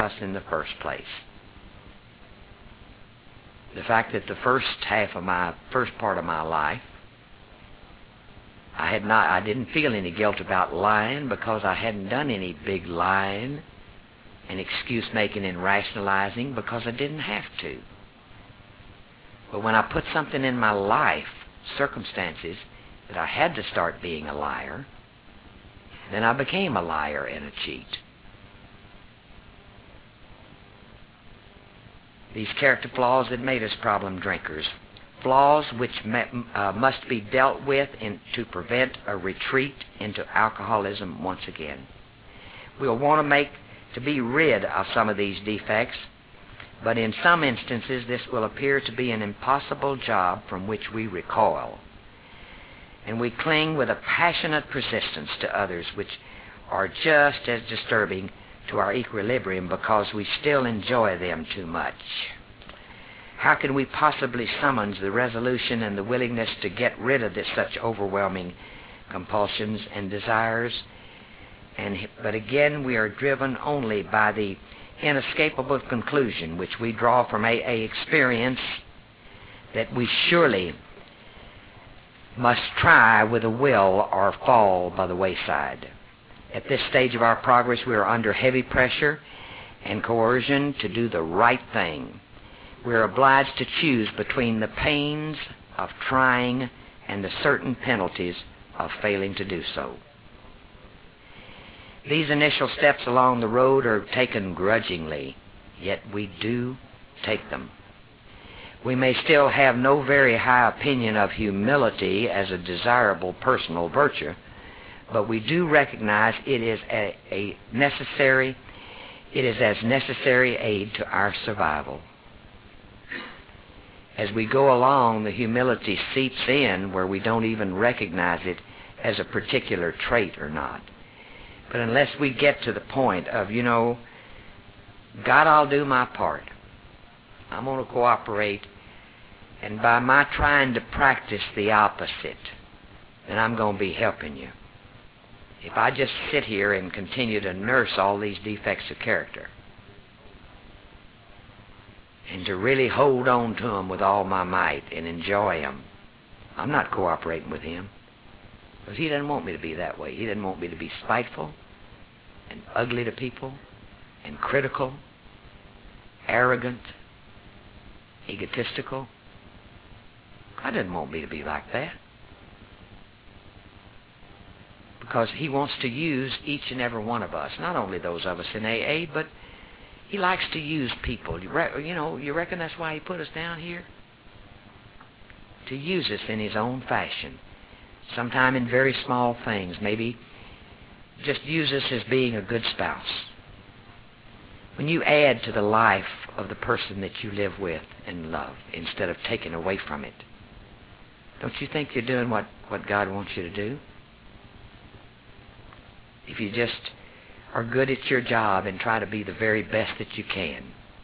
us in the first place. The fact that the first part of my life, I didn't feel any guilt about lying because I hadn't done any big lying and excuse making and rationalizing because I didn't have to. But when I put something in my life, circumstances, that I had to start being a liar, then I became a liar and a cheat. These character flaws that made us problem drinkers, flaws which must be dealt with to prevent a retreat into alcoholism once again. We'll want to be rid of some of these defects, but in some instances this will appear to be an impossible job from which we recoil. And we cling with a passionate persistence to others which are just as disturbing to our equilibrium because we still enjoy them too much. How can we possibly summon the resolution and the willingness to get rid of such overwhelming compulsions and desires? But again, we are driven only by the inescapable conclusion which we draw from AA experience that we surely must try with a will or fall by the wayside. At this stage of our progress, we are under heavy pressure and coercion to do the right thing. We are obliged to choose between the pains of trying and the certain penalties of failing to do so. These initial steps along the road are taken grudgingly, yet we do take them. We may still have no very high opinion of humility as a desirable personal virtue, but we do recognize it is as necessary aid to our survival. As we go along, the humility seeps in where we don't even recognize it as a particular trait or not. But unless we get to the point of, God, I'll do my part. I'm going to cooperate, and by my trying to practice the opposite, then I'm going to be helping you. If I just sit here and continue to nurse all these defects of character, and to really hold on to them with all my might and enjoy them, I'm not cooperating with Him. Because He doesn't want me to be that way. He doesn't want me to be spiteful and ugly to people and critical, arrogant, egotistical. God doesn't want me to be like that. Because He wants to use each and every one of us, not only those of us in AA, but He likes to use people. You reckon that's why He put us down here? To use us in His own fashion. Sometime in very small things. Maybe just use us as being a good spouse. When you add to the life of the person that you live with and love instead of taking away from it, don't you think you're doing what God wants you to do? If you just are good at your job and try to be the very best that you can.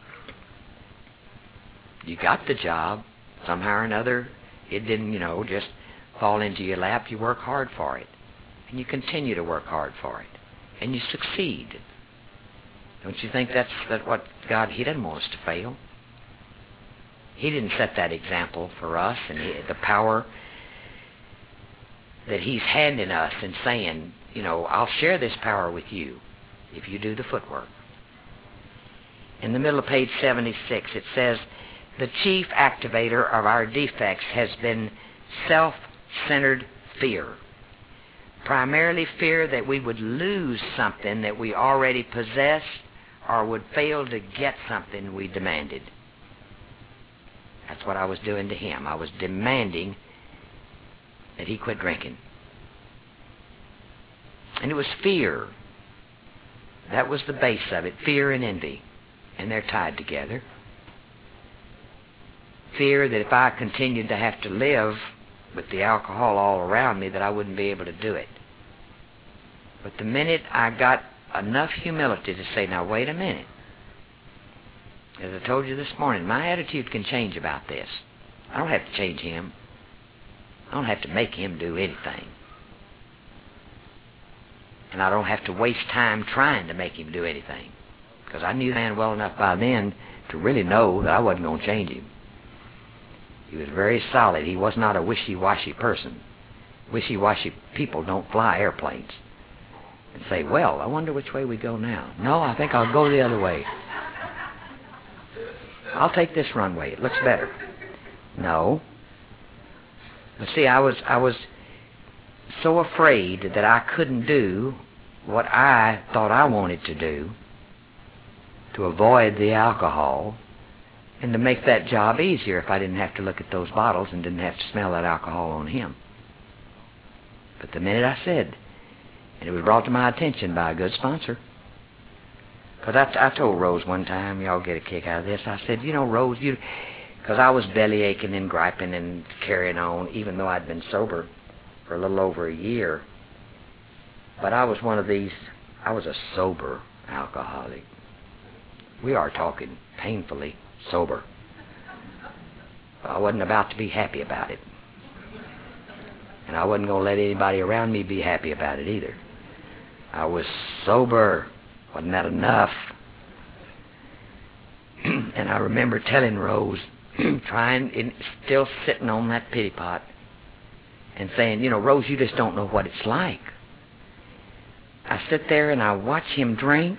You got the job somehow or another. It didn't, just fall into your lap. You work hard for it. And you continue to work hard for it. And you succeed. Don't you think that's what God, He doesn't want us to fail. He didn't set that example for us, and the power that He's handing us and saying, I'll share this power with you if you do the footwork. In the middle of page 76, it says, the chief activator of our defects has been self-centered fear. Primarily fear that we would lose something that we already possess or would fail to get something we demanded. That's what I was doing to him. I was demanding that he quit drinking. And it was fear. That was the base of it, fear and envy. And they're tied together. Fear that if I continued to have to live with the alcohol all around me, that I wouldn't be able to do it. But the minute I got enough humility to say, now wait a minute. As I told you this morning, my attitude can change about this. I don't have to change him. I don't have to make him do anything. And I don't have to waste time trying to make him do anything. because I knew the man well enough by then to really know that I wasn't going to change him. He was very solid. He was not a wishy-washy person. Wishy-washy people don't fly airplanes and say, well, I wonder which way we go now. No, I think I'll go the other way. I'll take this runway. It looks better. No. But see, I was so afraid that I couldn't do what I thought I wanted to do to avoid the alcohol and to make that job easier if I didn't have to look at those bottles and didn't have to smell that alcohol on him. But the minute I said, and it was brought to my attention by a good sponsor, because I told Rose one time, y'all get a kick out of this, I said, you know, Rose, because I was belly aching and griping and carrying on, even though I'd been sober for a little over a year. But I was one of these, I was a sober alcoholic. We are talking painfully sober. I wasn't about to be happy about it. And I wasn't going to let anybody around me be happy about it either. I was sober. Wasn't that enough? And I remember telling Rose, still sitting on that pity pot, and saying, you know, Rose, you just don't know what it's like. I sit there and I watch him drink.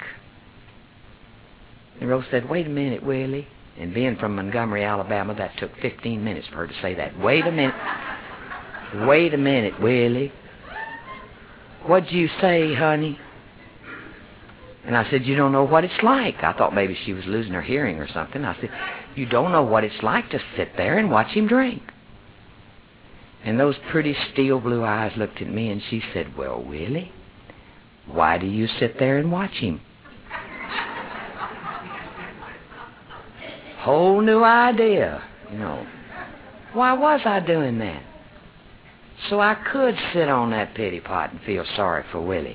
And Rose said, wait a minute, Willie. And being from Montgomery, Alabama, that took 15 minutes for her to say that. Wait a minute. Wait a minute, Willie. What'd you say, honey? And I said, you don't know what it's like. I thought maybe she was losing her hearing or something. I said, you don't know what it's like to sit there and watch him drink. And those pretty steel blue eyes looked at me and she said, well, Willie, why do you sit there and watch him? Whole new idea, you know. Why was I doing that? So I could sit on that pity pot and feel sorry for Willie.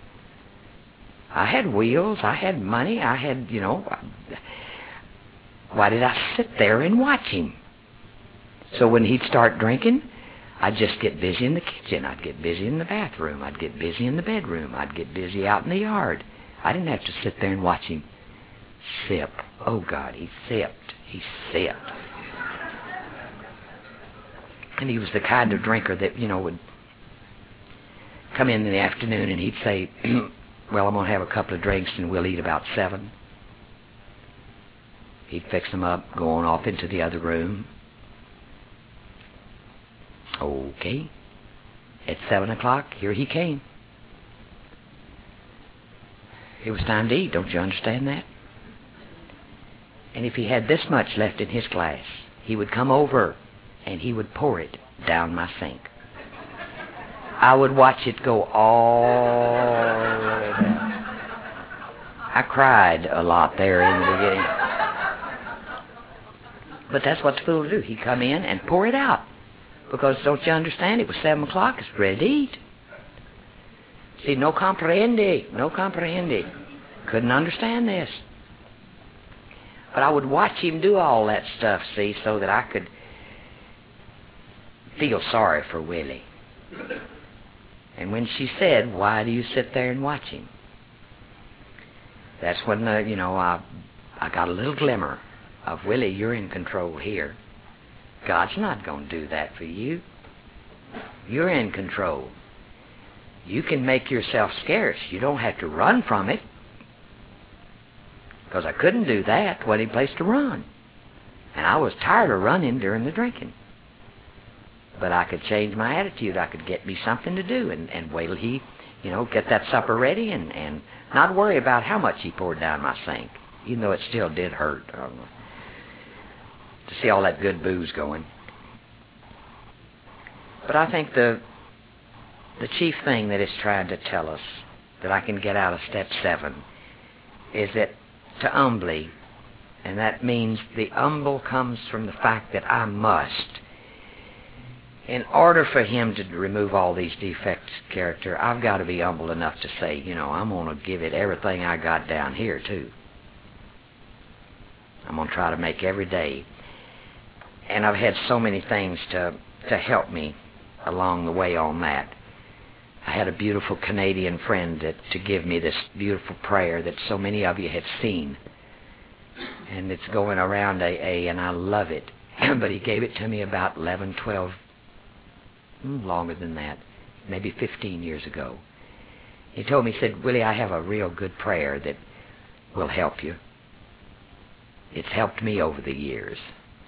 I had wheels, I had money, I had, you know. Why did I sit there and watch him? So when he'd start drinking, I'd just get busy in the kitchen. I'd get busy in the bathroom. I'd get busy in the bedroom. I'd get busy out in the yard. I didn't have to sit there and watch him sip. Oh, God, he sipped. He sipped. And he was the kind of drinker that, you know, would come in the afternoon and he'd say, well, I'm going to have a couple of drinks and we'll eat about 7. He'd fix them up, going off into the other room. Okay. At 7 o'clock, here he came. It was time to eat, don't you understand that? And if he had this much left in his glass, he would come over and he would pour it down my sink. I would watch it go all the way down. I cried a lot there in the beginning. But that's what the fool would do. He'd come in and pour it out. Because, don't you understand, it was 7 o'clock, it's ready to eat. See, no comprehende. Couldn't understand this. But I would watch him do all that stuff, see, so that I could feel sorry for Willie. And when she said, why do you sit there and watch him? That's when, I got a little glimmer of, Willie, you're in control here. God's not going to do that for you. You're in control. You can make yourself scarce. You don't have to run from it. Because I couldn't do that. What any place to run. And I was tired of running during the drinking. But I could change my attitude. I could get me something to do and wait till he, get that supper ready and not worry about how much he poured down my sink. Even though it still did hurt. To see all that good booze going. But I think the chief thing that it's trying to tell us that I can get out of step 7 is that to humbly, and that means the humble comes from the fact that I must. In order for him to remove all these defects of character, I've got to be humble enough to say, I'm going to give it everything I got down here too. I'm going to try to make every day. And I've had so many things to help me along the way on that. I had a beautiful Canadian friend to give me this beautiful prayer that so many of you have seen. And it's going around AA, and I love it. But he gave it to me about 11, 12, longer than that, maybe 15 years ago. He told me, he said, Willie, I have a real good prayer that will help you. It's helped me over the years.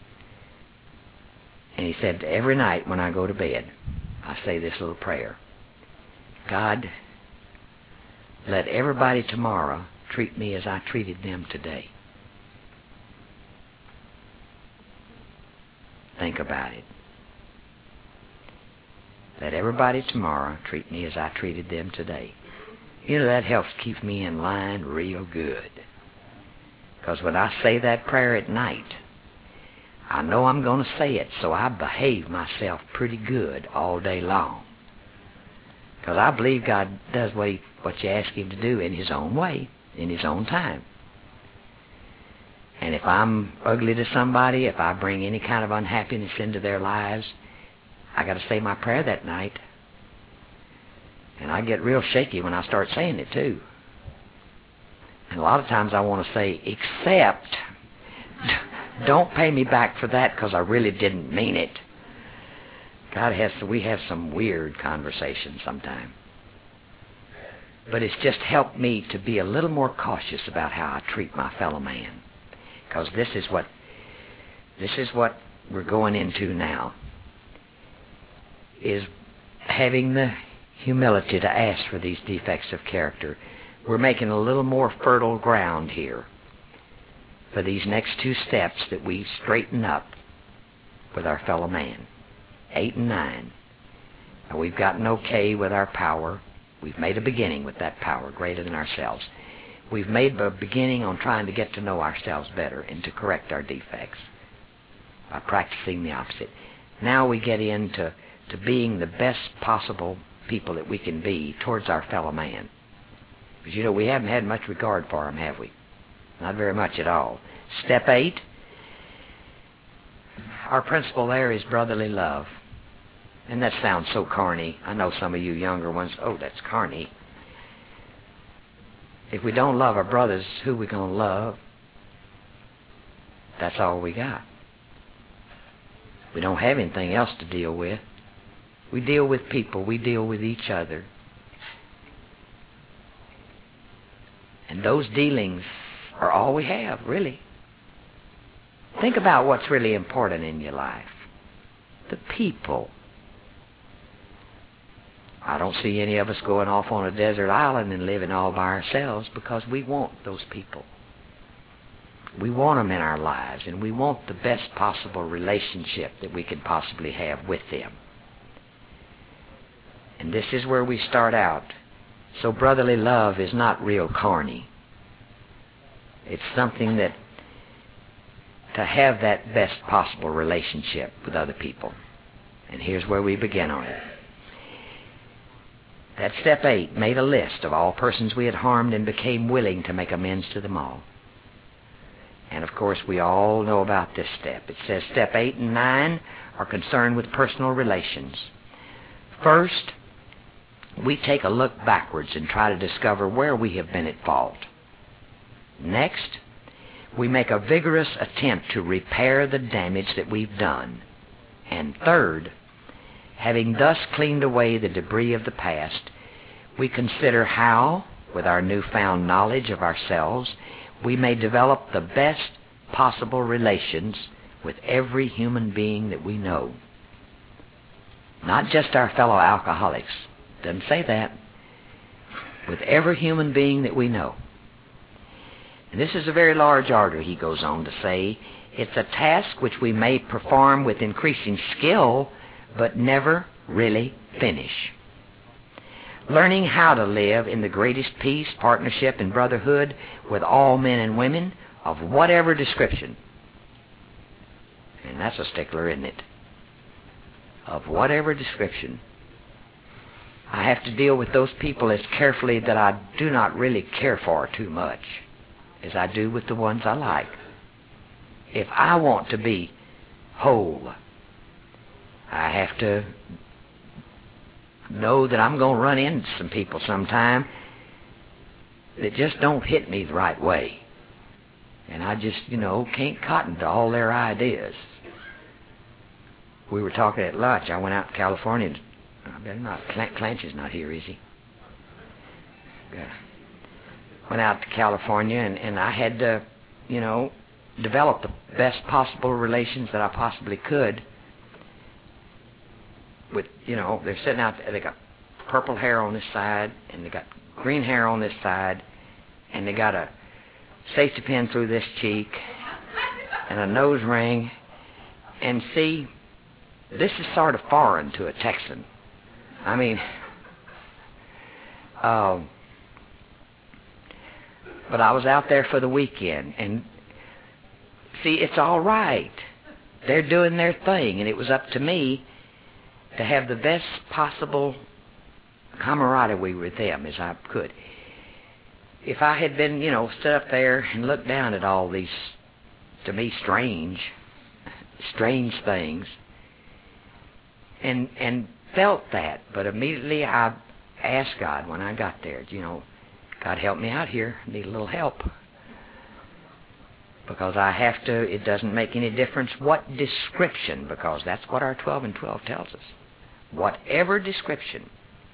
And he said, every night when I go to bed, I say this little prayer. God, let everybody tomorrow treat me as I treated them today. Think about it. Let everybody tomorrow treat me as I treated them today. You know, that helps keep me in line real good. Because when I say that prayer at night, I know I'm going to say it, so I behave myself pretty good all day long. Because I believe God does what you ask Him to do in His own way, in His own time. And if I'm ugly to somebody, if I bring any kind of unhappiness into their lives, I got to say my prayer that night. And I get real shaky when I start saying it too. And a lot of times I want to say, except, don't pay me back for that because I really didn't mean it. We have some weird conversations sometimes. But it's just helped me to be a little more cautious about how I treat my fellow man. Because this is what we're going into now, is having the humility to ask for these defects of character. We're making a little more fertile ground here for these next two steps that we straighten up with our fellow man. 8 and 9. Now, we've gotten okay with our power. We've made a beginning with that power greater than ourselves. We've made a beginning on trying to get to know ourselves better and to correct our defects by practicing the opposite. Now we get into being the best possible people that we can be towards our fellow man. Because, you know, we haven't had much regard for them, have we? Not very much at all. Step 8, our principle there is brotherly love. And that sounds so corny. I know some of you younger ones, oh, that's corny. If we don't love our brothers, who are we going to love? That's all we got. We don't have anything else to deal with. We deal with people. We deal with each other. And those dealings are all we have, really. Think about what's really important in your life. The people. I don't see any of us going off on a desert island and living all by ourselves because we want those people. We want them in our lives, and we want the best possible relationship that we can possibly have with them. And this is where we start out. So brotherly love is not real corny. It's something that to have that best possible relationship with other people. And here's where we begin on it. That step 8 made a list of all persons we had harmed and became willing to make amends to them all. And of course we all know about this step. It says step 8 and 9 are concerned with personal relations. First, we take a look backwards and try to discover where we have been at fault. Next, we make a vigorous attempt to repair the damage that we've done. And third, having thus cleaned away the debris of the past, we consider how, with our newfound knowledge of ourselves, we may develop the best possible relations with every human being that we know. Not just our fellow alcoholics. Doesn't say that. With every human being that we know. And this is a very large order, he goes on to say. It's a task which we may perform with increasing skill, but never really finish. Learning how to live in the greatest peace, partnership, and brotherhood with all men and women of whatever description. And that's a stickler, isn't it? Of whatever description. I have to deal with those people as carefully that I do not really care for too much as I do with the ones I like. If I want to be whole, I have to know that I'm going to run into some people sometime that just don't hit me the right way. And I just, can't cotton to all their ideas. We were talking at lunch. I went out to California. I better not. Clancy's not here, is he? Good. Went out to California, and I had to, develop the best possible relations that I possibly could with, they're sitting out there. They got purple hair on this side, and they got green hair on this side, and they got a safety pin through this cheek, and a nose ring. And see, this is sort of foreign to a Texan. I mean, but I was out there for the weekend, and see, it's all right. They're doing their thing, and it was up to me to have the best possible camaraderie with them as I could. If I had been, stood up there and looked down at all these, to me, strange things, and felt that, but immediately I asked God when I got there, God, help me out here. I need a little help. Because I have to, it doesn't make any difference what description, because that's what our 12 and 12 tells us. Whatever description.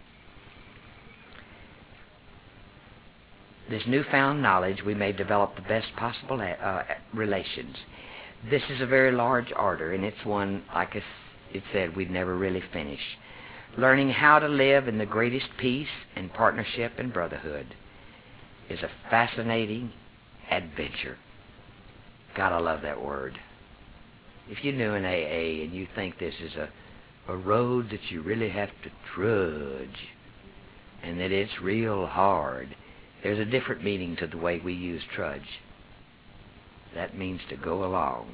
This newfound knowledge, we may develop the best possible relations. This is a very large order, and it's one, like it said, we'd never really finish. Learning how to live in the greatest peace and partnership and brotherhood is a fascinating adventure. God, I love that word. If you're new in AA and you think this is a road that you really have to trudge and that it's real hard, there's a different meaning to the way we use trudge. That means to go along.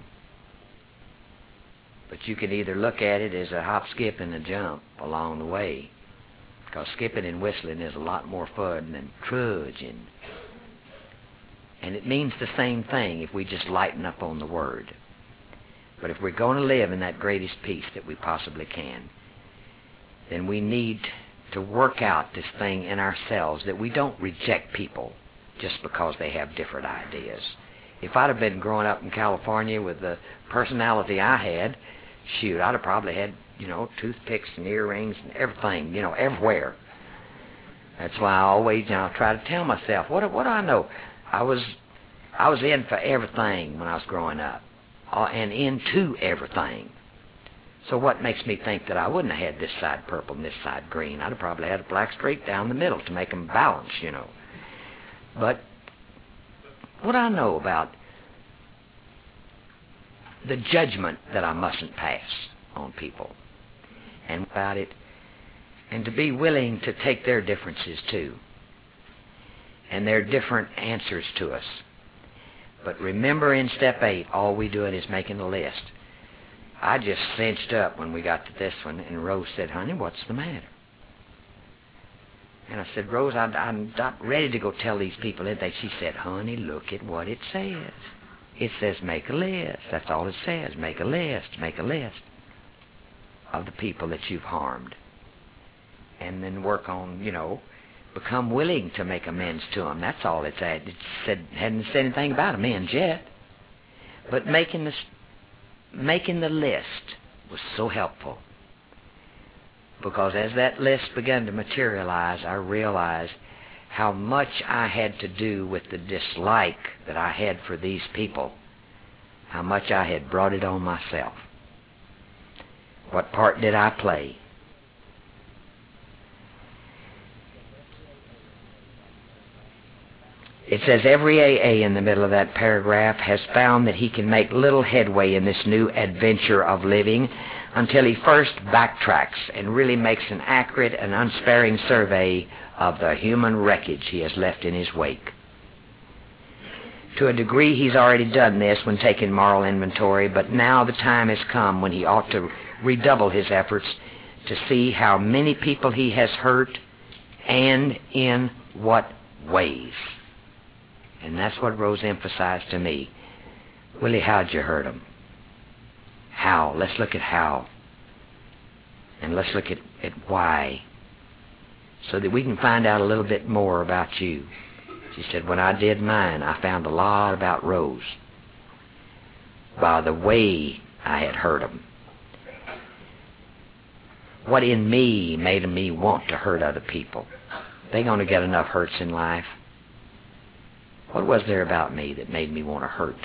But you can either look at it as a hop, skip, and a jump along the way, because skipping and whistling is a lot more fun than trudging. And it means the same thing if we just lighten up on the word. But if we're going to live in that greatest peace that we possibly can, then we need to work out this thing in ourselves that we don't reject people just because they have different ideas. If I'd have been growing up in California with the personality I had, shoot, I'd have probably had, toothpicks and earrings and everything, everywhere. That's why I always, try to tell myself, what do I know? I was in for everything when I was growing up, and into everything. So what makes me think that I wouldn't have had this side purple and this side green? I'd have probably had a black streak down the middle to make them balance, But what I know about the judgment that I mustn't pass on people, and about it, and to be willing to take their differences too, and their different answers to us. But remember, in step 8, all we doing is making a list. I just cinched up when we got to this one, and Rose said, "Honey, what's the matter?" And I said, "Rose, I'm not ready to go tell these people anything." She said, "Honey, look at what it says. It says make a list. That's all it says. Make a list. Make a list of the people that you've harmed. And then work on, become willing to make amends to them." That's all it said. It hadn't said anything about amends yet. But making the list was so helpful. Because as that list began to materialize, I realized how much I had to do with the dislike that I had for these people. How much I had brought it on myself. What part did I play? It says every AA in the middle of that paragraph has found that he can make little headway in this new adventure of living until he first backtracks and really makes an accurate and unsparing survey of the human wreckage he has left in his wake. To a degree, he's already done this when taking moral inventory, but now the time has come when he ought to redouble his efforts to see how many people he has hurt and in what ways. And that's what Rose emphasized to me. Willie, how'd you hurt them? How? Let's look at how. And let's look at why. so that we can find out a little bit more about you. She said, when I did mine, I found a lot about Rose by the way I had heard them. What in me made me want to hurt other people? They going to get enough hurts in life. What was there about me that made me want to hurt,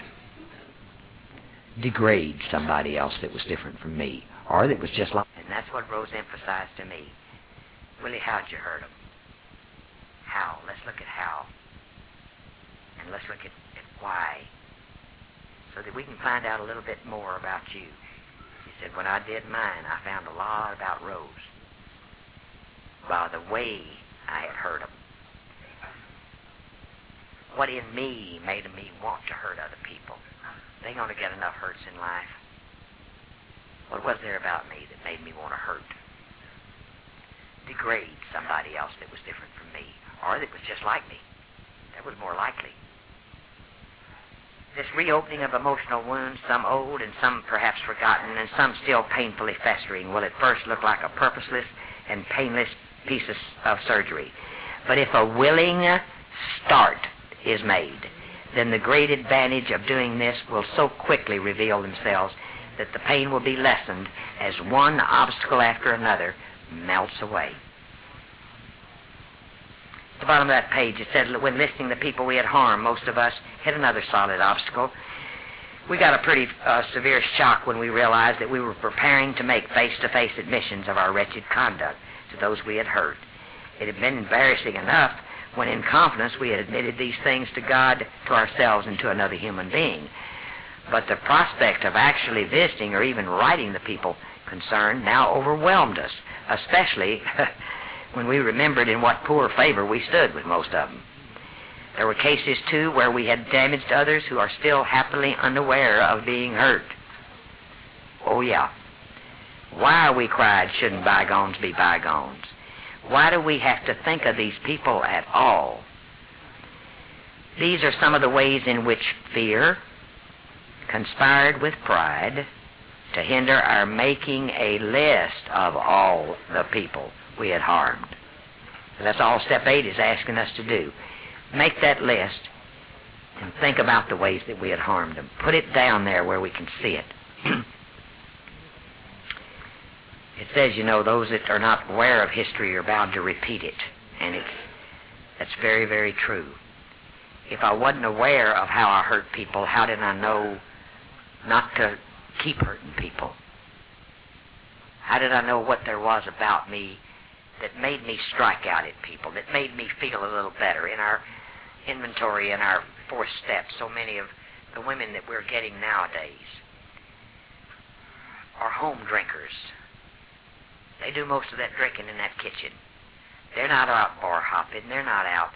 degrade somebody else that was different from me, or that was just like... And that's what Rose emphasized to me. Willie, how'd you hurt them? How? Let's look at how. And let's look at why, so that we can find out a little bit more about you. She said, when I did mine, I found a lot about Rose by the way I had heard them. What in me made me want to hurt other people? They going to get enough hurts in life. What was there about me that made me want to hurt, degrade somebody else that was different from me, or that was just like me? That was more likely. This reopening of emotional wounds, some old and some perhaps forgotten, and some still painfully festering, will at first look like a purposeless and painless piece of surgery. But if a willing start is made, then the great advantage of doing this will so quickly reveal themselves that the pain will be lessened as one obstacle after another melts away. At the bottom of that page, it said, when listening to people we had harmed, most of us hit another solid obstacle. We got a pretty severe shock when we realized that we were preparing to make face-to-face admissions of our wretched conduct to those we had hurt. It had been embarrassing enough when in confidence we had admitted these things to God, to ourselves, and to another human being. But the prospect of actually visiting or even writing the people concerned now overwhelmed us, especially when we remembered in what poor favor we stood with most of them. There were cases, too, where we had damaged others who are still happily unaware of being hurt. Oh, yeah. Why, we cried, shouldn't bygones be bygones? Why do we have to think of these people at all? These are some of the ways in which fear conspired with pride to hinder our making a list of all the people we had harmed. That's all Step 8 is asking us to do. Make that list and think about the ways that we had harmed them. Put it down there where we can see it. It says, those that are not aware of history are bound to repeat it. And that's very, very true. If I wasn't aware of how I hurt people, how did I know not to keep hurting people? How did I know what there was about me that made me strike out at people, that made me feel a little better? In our inventory, in our fourth step, so many of the women that we're getting nowadays are home drinkers. They do most of that drinking in that kitchen. They're not out bar hopping. They're not out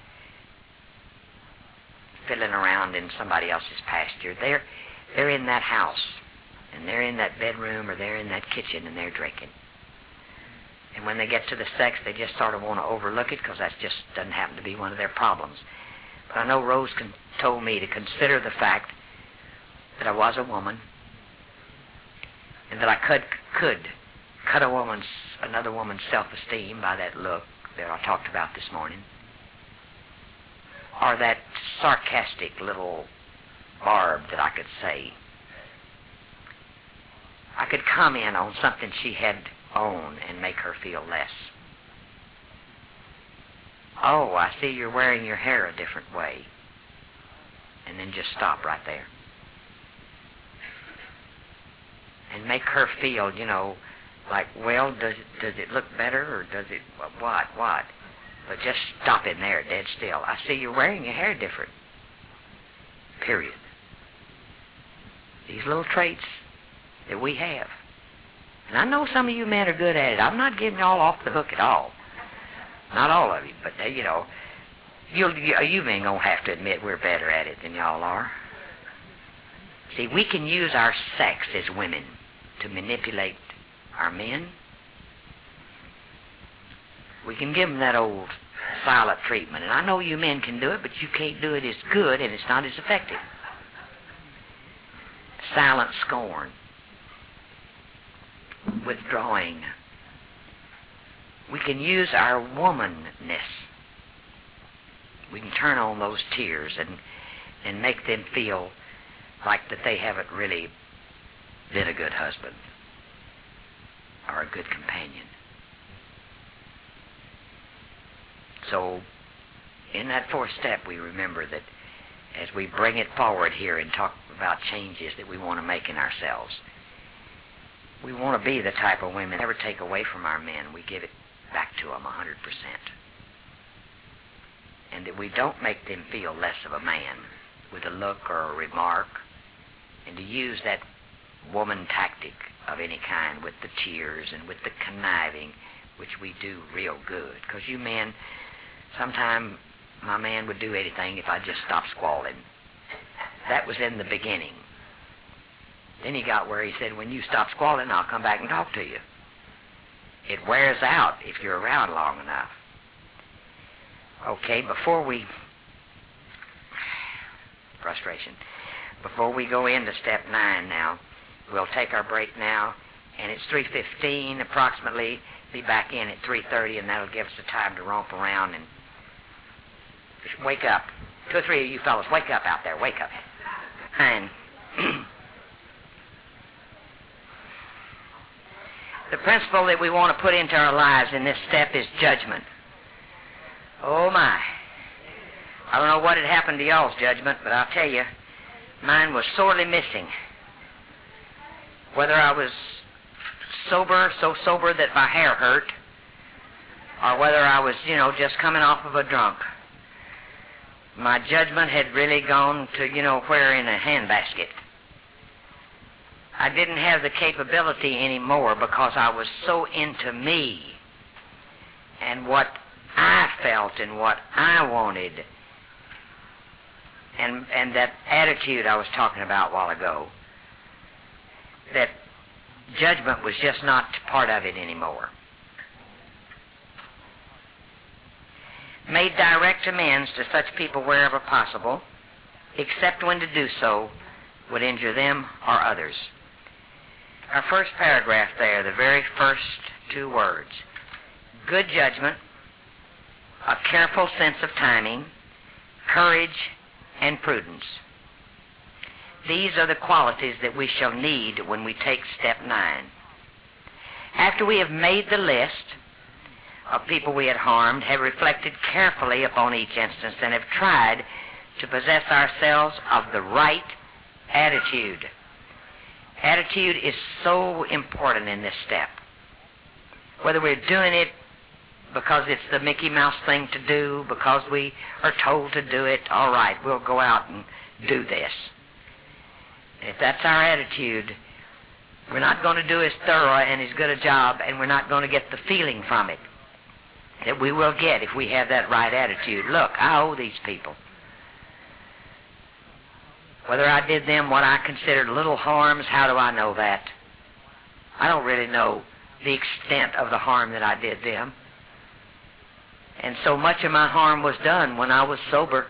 fiddling around in somebody else's pasture. They're in that house, and they're in that bedroom, or they're in that kitchen, and they're drinking. And when they get to the sex, they just sort of want to overlook it because that just doesn't happen to be one of their problems. But I know Rose told me to consider the fact that I was a woman, and that I could cut another woman's self-esteem by that look that I talked about this morning, or that sarcastic little barb that I could say. I could comment on something she had on and make her feel less. Oh, I see you're wearing your hair a different way. And then just stop right there. And make her feel, like, well, does it look better, or does it, what? But just stop in there, dead still. I see you're wearing your hair different. Period. These little traits that we have. And I know some of you men are good at it. I'm not giving y'all off the hook at all. Not all of you, but, you men gonna have to admit we're better at it than y'all are. See, we can use our sex as women to manipulate our men. We can give them that old silent treatment. And I know you men can do it, but you can't do it as good, and it's not as effective. Silent scorn. Withdrawing. We can use our womanness. We can turn on those tears and make them feel like that they haven't really been a good husband or a good companion. So in that fourth step, we remember that as we bring it forward here and talk about changes that we want to make in ourselves, we want to be the type of women that never take away from our men. We give it back to them 100%. And that we don't make them feel less of a man with a look or a remark, and to use that woman tactic of any kind with the tears and with the conniving, which we do real good. Because you men, sometime my man would do anything if I just stopped squalling. That was in the beginning. Then he got where he said, when you stop squalling, I'll come back and talk to you. It wears out if you're around long enough. Okay, before we go into step 9 now, we'll take our break now, and it's 3:15 approximately. Be back in at 3:30, and that'll give us the time to romp around and wake up. 2 or 3 of you fellas, wake up out there, wake up. And the principle that we want to put into our lives in this step is judgment. Oh my. I don't know what had happened to y'all's judgment, but I'll tell you, mine was sorely missing. Whether I was sober, so sober that my hair hurt, or whether I was, just coming off of a drunk, my judgment had really gone to, where in a handbasket. I didn't have the capability anymore because I was so into me and what I felt and what I wanted, and that attitude I was talking about a while ago, that judgment was just not part of it anymore. Made direct amends to such people wherever possible, except when to do so would injure them or others. Our first paragraph there, the very first 2 words, good judgment, a careful sense of timing, courage, and prudence. These are the qualities that we shall need when we take step 9. After we have made the list of people we had harmed, have reflected carefully upon each instance, and have tried to possess ourselves of the right attitude. Attitude is so important in this step. Whether we're doing it because it's the Mickey Mouse thing to do, because we are told to do it, all right, we'll go out and do this. If that's our attitude, we're not going to do as thorough and as good a job, and we're not going to get the feeling from it that we will get if we have that right attitude. Look, I owe these people. Whether I did them what I considered little harms, how do I know that? I don't really know the extent of the harm that I did them. And so much of my harm was done when I was sober.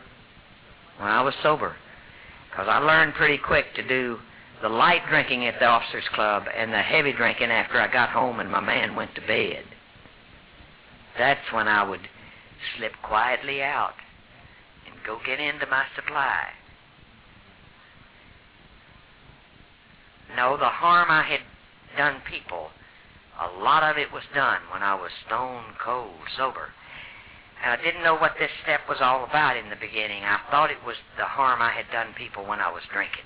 Because I learned pretty quick to do the light drinking at the officers' club and the heavy drinking after I got home and my man went to bed. That's when I would slip quietly out and go get into my supply. No, the harm I had done people, a lot of it was done when I was stone cold sober. And I didn't know what this step was all about in the beginning. I thought it was the harm I had done people when I was drinking.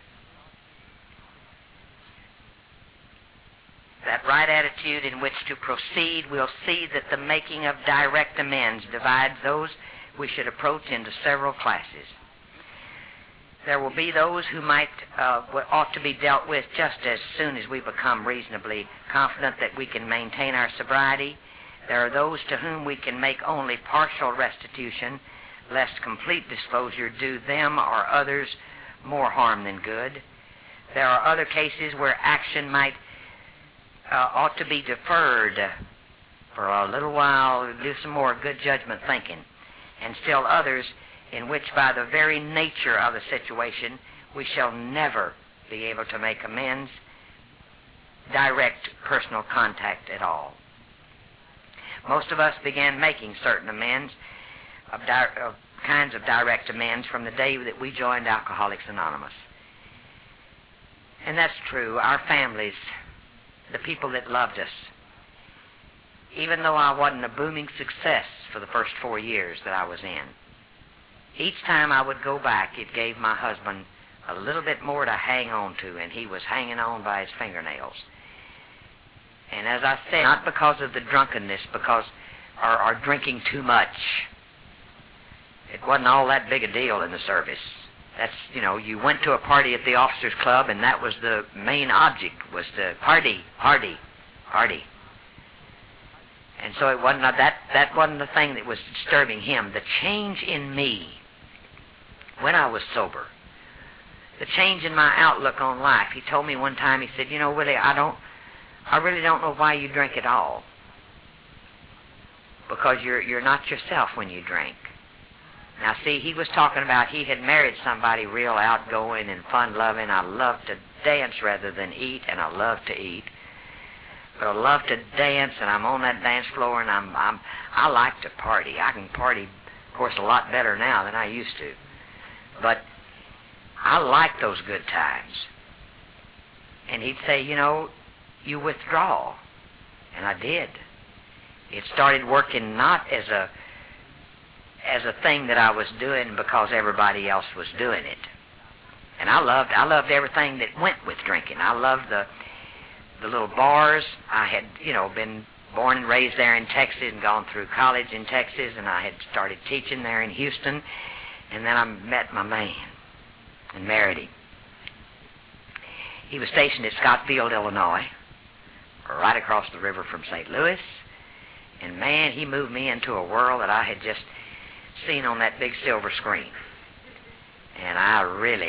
That right attitude in which to proceed, we'll see that the making of direct amends divides those we should approach into several classes. There will be those who ought to be dealt with just as soon as we become reasonably confident that we can maintain our sobriety. There are those to whom we can make only partial restitution, lest complete disclosure do them or others more harm than good. There are other cases where action ought to be deferred for a little while, do some more good judgment thinking. And still others in which by the very nature of the situation we shall never be able to make amends, direct personal contact at all. Most of us began making certain amends, of kinds of direct amends, from the day that we joined Alcoholics Anonymous. And that's true. Our families, the people that loved us, even though I wasn't a booming success for the first 4 years that I was in, each time I would go back, it gave my husband a little bit more to hang on to, and he was hanging on by his fingernails. And as I said, not because of the drunkenness, because or drinking too much. It wasn't all that big a deal in the service. That's, you went to a party at the officers' club, and that was the main object, was to party. And so it wasn't that wasn't the thing that was disturbing him. The change in me when I was sober, the change in my outlook on life. He told me one time, he said, Willie, I really don't know why you drink at all. Because you're not yourself when you drink. Now, see, he was talking about he had married somebody real outgoing and fun-loving. I love to dance rather than eat, and I love to eat. But I love to dance, and I'm on that dance floor, and I like to party. I can party, of course, a lot better now than I used to. But I like those good times. And he'd say, you withdraw. And I did. It started working not as a thing that I was doing because everybody else was doing it. And I loved everything that went with drinking. I loved the little bars. I had, been born and raised there in Texas and gone through college in Texas, and I had started teaching there in Houston. And then I met my man and married him. He was stationed at Scottsfield, Illinois, right across the river from St. Louis. And man, he moved me into a world that I had just seen on that big silver screen. And I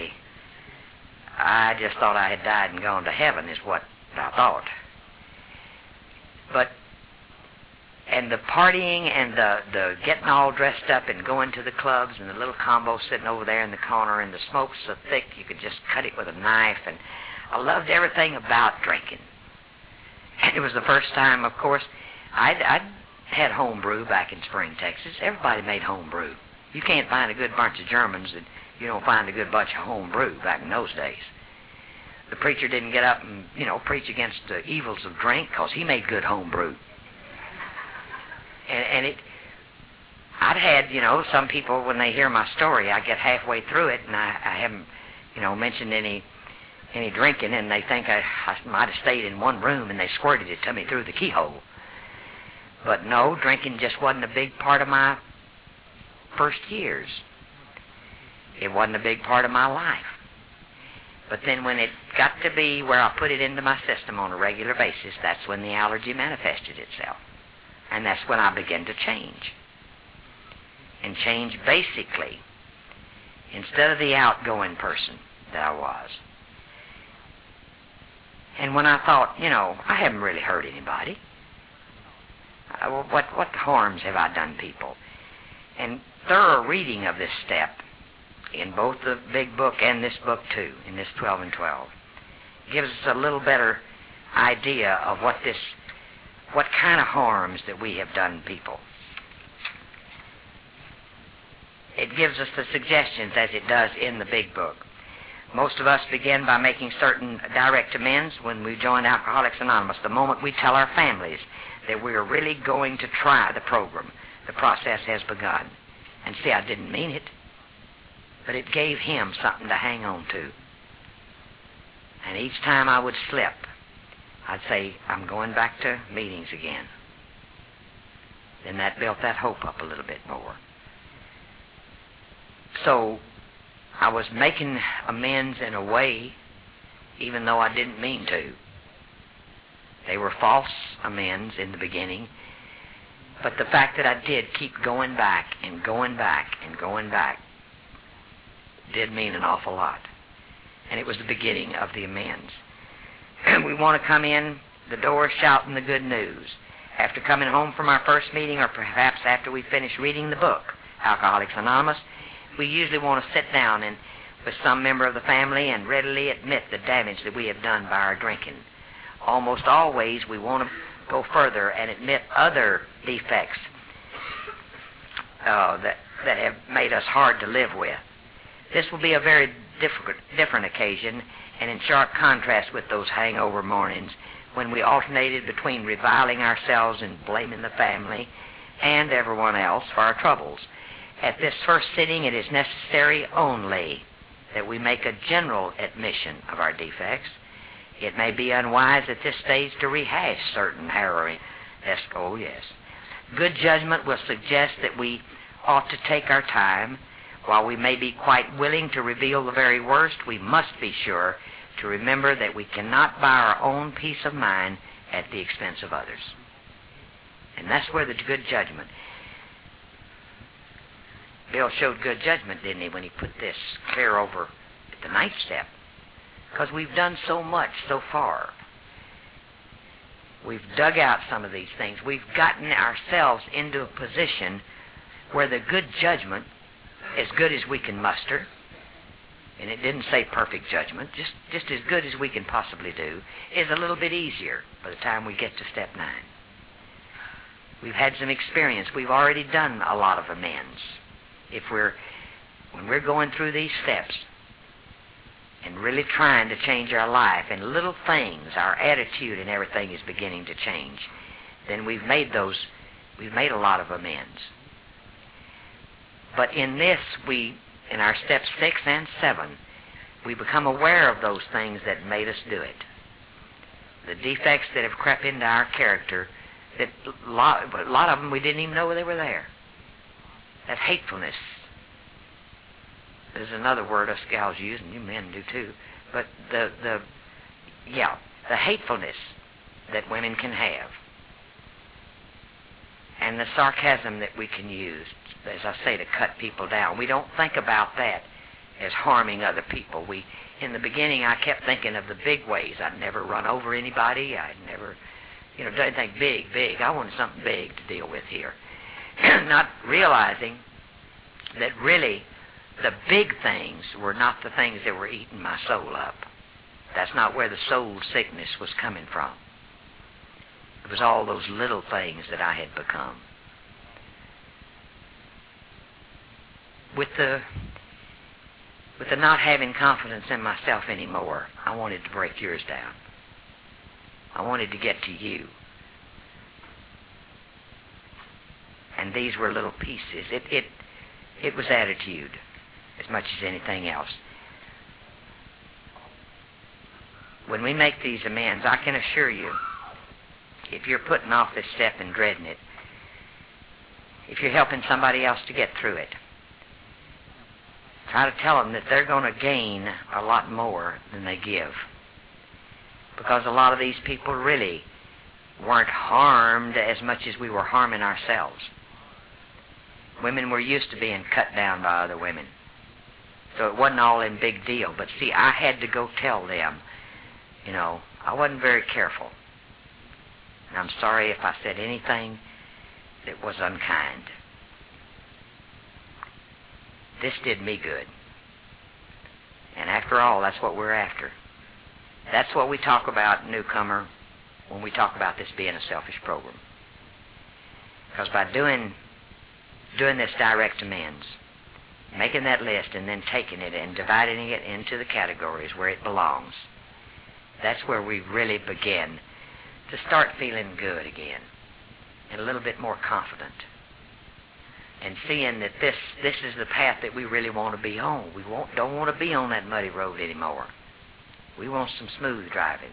just thought I had died and gone to heaven, is what I thought. And the partying and the getting all dressed up and going to the clubs and the little combo sitting over there in the corner, and the smoke so thick you could just cut it with a knife, and I loved everything about drinking. And it was the first time, of course, I'd had home brew back in Spring, Texas. Everybody made home brew. You can't find a good bunch of Germans that you don't find a good bunch of home brew back in those days. The preacher didn't get up and, preach against the evils of drink, because he made good home brew. And I'd had, some people, when they hear my story, I get halfway through it, and I haven't, mentioned any drinking, and they think I might have stayed in one room, and they squirted it to me through the keyhole. But no, drinking just wasn't a big part of my first years. It wasn't a big part of my life. But then when it got to be where I put it into my system on a regular basis, that's when the allergy manifested itself. And that's when I began to change. And change basically, instead of the outgoing person that I was. And when I thought, I haven't really hurt anybody. What harms have I done people? And thorough reading of this step in both the big book and this book too, in this 12 and 12, gives us a little better idea of what kind of harms that we have done people. It gives us the suggestions as it does in the big book. Most of us begin by making certain direct amends when we join Alcoholics Anonymous. The moment we tell our families that we are really going to try the program, the process has begun. And see, I didn't mean it, but it gave him something to hang on to. And each time I would slip, I'd say, I'm going back to meetings again. Then that built that hope up a little bit more. So I was making amends in a way, even though I didn't mean to. They were false amends in the beginning, but the fact that I did keep going back and going back and going back did mean an awful lot. And it was the beginning of the amends. We want to come in the door shouting the good news. After coming home from our first meeting, or perhaps after we finish reading the book, Alcoholics Anonymous, we usually want to sit down and with some member of the family and readily admit the damage that we have done by our drinking. Almost always we want to go further and admit other defects that have made us hard to live with. This will be a very different occasion, and in sharp contrast with those hangover mornings when we alternated between reviling ourselves and blaming the family and everyone else for our troubles. At this first sitting, it is necessary only that we make a general admission of our defects. It may be unwise at this stage to rehash certain harrowing. Oh, yes. Good judgment will suggest that we ought to take our time. While we may be quite willing to reveal the very worst, we must be sure to remember that we cannot buy our own peace of mind at the expense of others. And that's where the good judgment. Bill showed good judgment, didn't he, when he put this clear over at the ninth step? Because we've done so much so far. We've dug out some of these things. We've gotten ourselves into a position where the good judgment, as good as we can muster, and it didn't say perfect judgment, just as good as we can possibly do, is a little bit easier by the time we get to step 9. We've had some experience. We've already done a lot of amends. When we're going through these steps and really trying to change our life and little things, our attitude and everything is beginning to change, then we've made a lot of amends. But in this, in our steps 6 and 7, we become aware of those things that made us do it. The defects that have crept into our character, that a lot of them we didn't even know they were there. That hatefulness. There's another word us gals use, and you men do too. But the hatefulness that women can have. And the sarcasm that we can use, as I say, to cut people down. We don't think about that as harming other people. In the beginning, I kept thinking of the big ways. I'd never run over anybody. I'd never, didn't think big. I wanted something big to deal with here. Not realizing that really the big things were not the things that were eating my soul up. That's not where the soul sickness was coming from. It was all those little things that I had become. With the not having confidence in myself anymore, I wanted to break yours down. I wanted to get to you. And these were little pieces. It was attitude as much as anything else. When we make these amends, I can assure you, if you're putting off this step and dreading it, if you're helping somebody else to get through it, try to tell them that they're going to gain a lot more than they give. Because a lot of these people really weren't harmed as much as we were harming ourselves. Women were used to being cut down by other women. So it wasn't all in big deal. But see, I had to go tell them, I wasn't very careful. And I'm sorry if I said anything that was unkind. This did me good. And after all, that's what we're after. That's what we talk about, newcomer, when we talk about this being a selfish program. Because by doing this direct amends, making that list and then taking it and dividing it into the categories where it belongs, that's where we really begin to start feeling good again and a little bit more confident. And seeing that this is the path that we really want to be on. We don't want to be on that muddy road anymore. We want some smooth driving.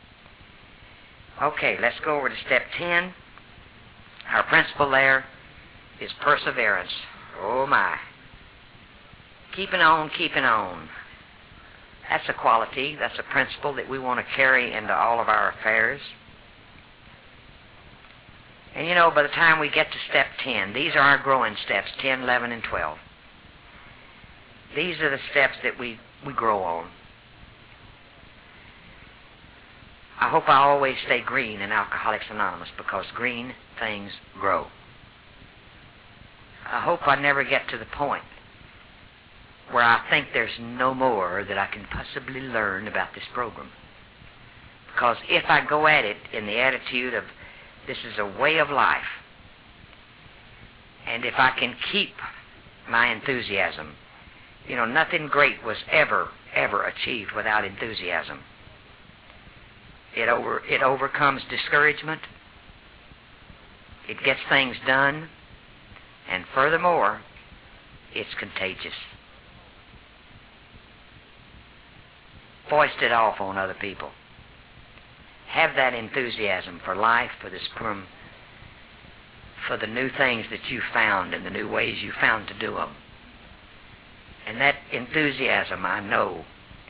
Okay, let's go over to step 10. Our principle there is perseverance. Oh my. Keeping on, keeping on. That's a quality, that's a principle that we want to carry into all of our affairs. And by the time we get to step 10, these are our growing steps, 10, 11, and 12. These are the steps that we grow on. I hope I always stay green in Alcoholics Anonymous because green things grow. I hope I never get to the point where I think there's no more that I can possibly learn about this program. Because if I go at it in the attitude of This is a way of life. And if I can keep my enthusiasm, nothing great was ever achieved without enthusiasm. It overcomes discouragement. It gets things done. And furthermore, it's contagious. Foist it off on other people. Have that enthusiasm for life, for the new things that you found and the new ways you found to do them. And that enthusiasm, I know,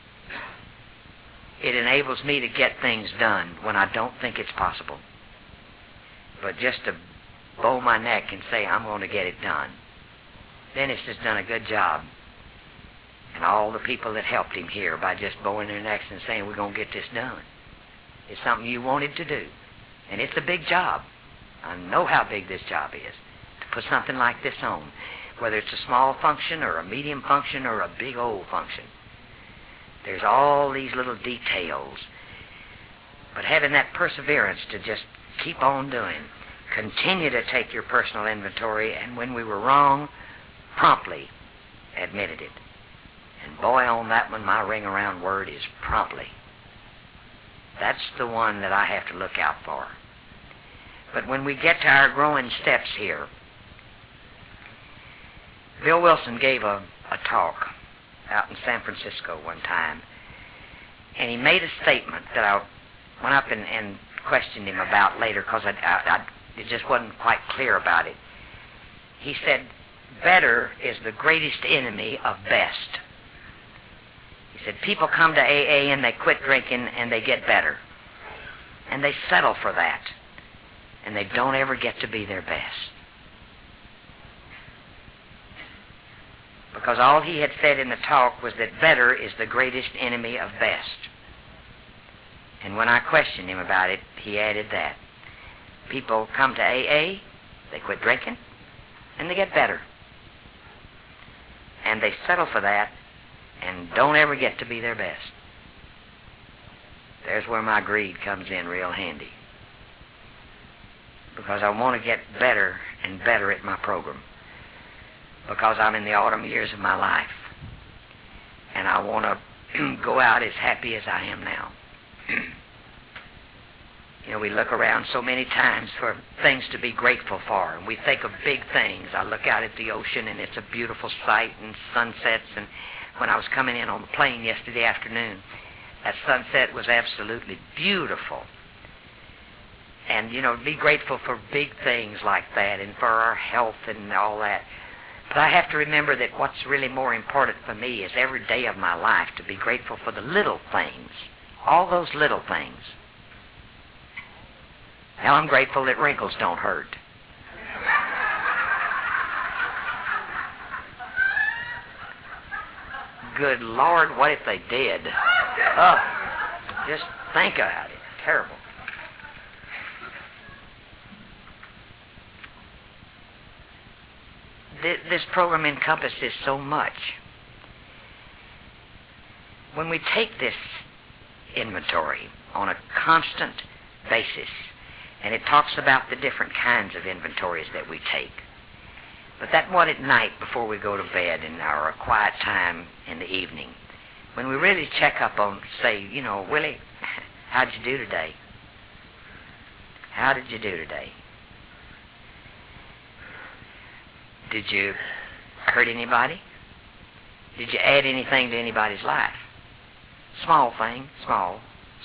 it enables me to get things done when I don't think it's possible. But just to bow my neck and say, I'm going to get it done, Dennis has done a good job. And all the people that helped him here by just bowing their necks and saying, we're going to get this done. It's something you wanted to do. And it's a big job. I know how big this job is, to put something like this on, whether it's a small function or a medium function or a big old function. There's all these little details. But having that perseverance to just keep on doing, continue to take your personal inventory, and when we were wrong, promptly admitted it. And boy, on that one, my ring-around word is promptly. That's the one that I have to look out for. But when we get to our growing steps here, Bill Wilson gave a talk out in San Francisco one time, and he made a statement that I went up and questioned him about later because it just wasn't quite clear about it. He said, better is the greatest enemy of best. He said, people come to AA and they quit drinking and they get better. And they settle for that. And they don't ever get to be their best. Because all he had said in the talk was that better is the greatest enemy of best. And when I questioned him about it, he added that. People come to AA, they quit drinking, and they get better. And they settle for that and don't ever get to be their best. There's where my greed comes in real handy. Because I want to get better and better at my program. Because I'm in the autumn years of my life. And I want to go out as happy as I am now. We look around so many times for things to be grateful for, and we think of big things. I look out at the ocean, and it's a beautiful sight, and sunsets, and when I was coming in on the plane yesterday afternoon, that sunset was absolutely beautiful. And, be grateful for big things like that, and for our health and all that. But I have to remember that what's really more important for me is every day of my life to be grateful for the little things, all those little things. Now, I'm grateful that wrinkles don't hurt. Good Lord, what if they did? Oh, just think about it. Terrible. This program encompasses so much. When we take this inventory on a constant basis, and it talks about the different kinds of inventories that we take. But that one at night before we go to bed in our quiet time in the evening, when we really check up on, say, Willie, how'd you do today? How did you do today? Did you hurt anybody? Did you add anything to anybody's life? Small thing, small.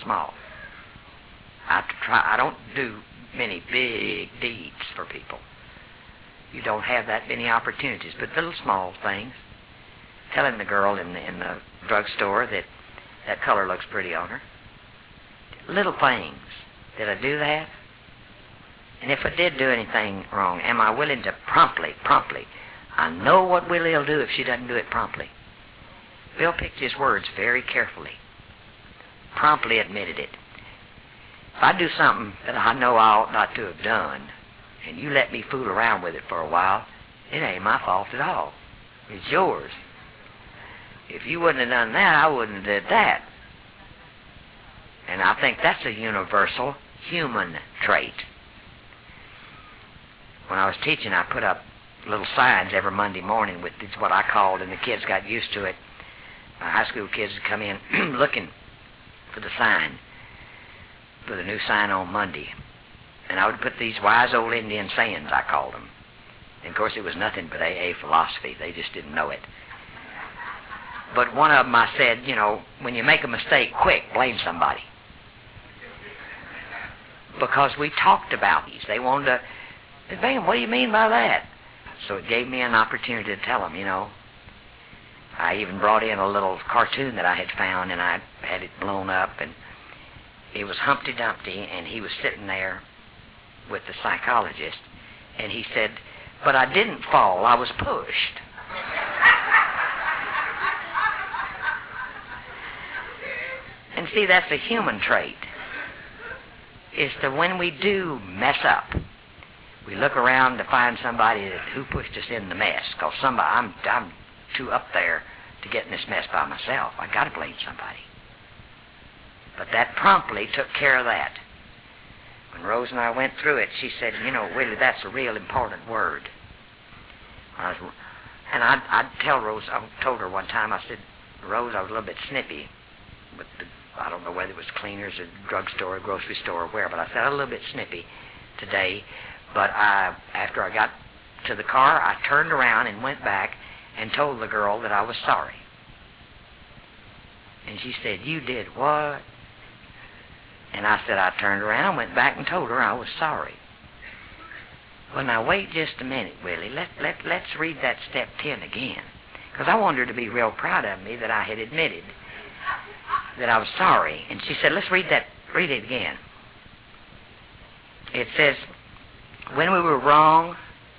I don't do many big deeds for people. You don't have that many opportunities, but little small things. Telling the girl in the drugstore that color looks pretty on her. Little things. Did I do that? And if I did do anything wrong, am I willing to promptly, I know what Willie will do if she doesn't do it promptly. Bill picked his words very carefully. Promptly admitted it. If I do something that I know I ought not to have done, and you let me fool around with it for a while, it ain't my fault at all. It's yours. If you wouldn't have done that, I wouldn't have did that. And I think that's a universal human trait. when I was teaching, I put up little signs every Monday morning with it's what I called, and the kids got used to it. High school kids would come in looking for the sign, for the new sign on Monday. And I would put these wise old Indian sayings, I called them. And of course, it was nothing but AA philosophy. They just didn't know it. But one of them I said, when you make a mistake, quick, blame somebody. Because we talked about these. They wanted to, "Man, what do you mean by that?" So it gave me an opportunity to tell them, I even brought in a little cartoon that I had found, and I had it blown up, and it was Humpty Dumpty, and he was sitting there with the psychologist, and he said, "But I didn't fall, I was pushed." And see, that's a human trait, is that when we do mess up, we look around to find somebody who pushed us in the mess, because I'm too up there to get in this mess by myself. I got to blame somebody. But that promptly took care of that. When Rose and I went through it, she said, "Willie, that's a real important word." And I'd tell Rose, I told her one time, I said, "Rose, I was a little bit snippy with I don't know whether it was cleaners or drugstore or grocery store or where, but I said I was a little bit snippy today. But after I got to the car, I turned around and went back and told the girl that I was sorry." And she said, "You did what?" And I said, I turned around and went back and told her I was sorry. Well, now wait just a minute, Willie. Let's read that step 10 again. Because I wanted her to be real proud of me that I had admitted that I was sorry. And she said, let's read it again. It says, when we were wrong,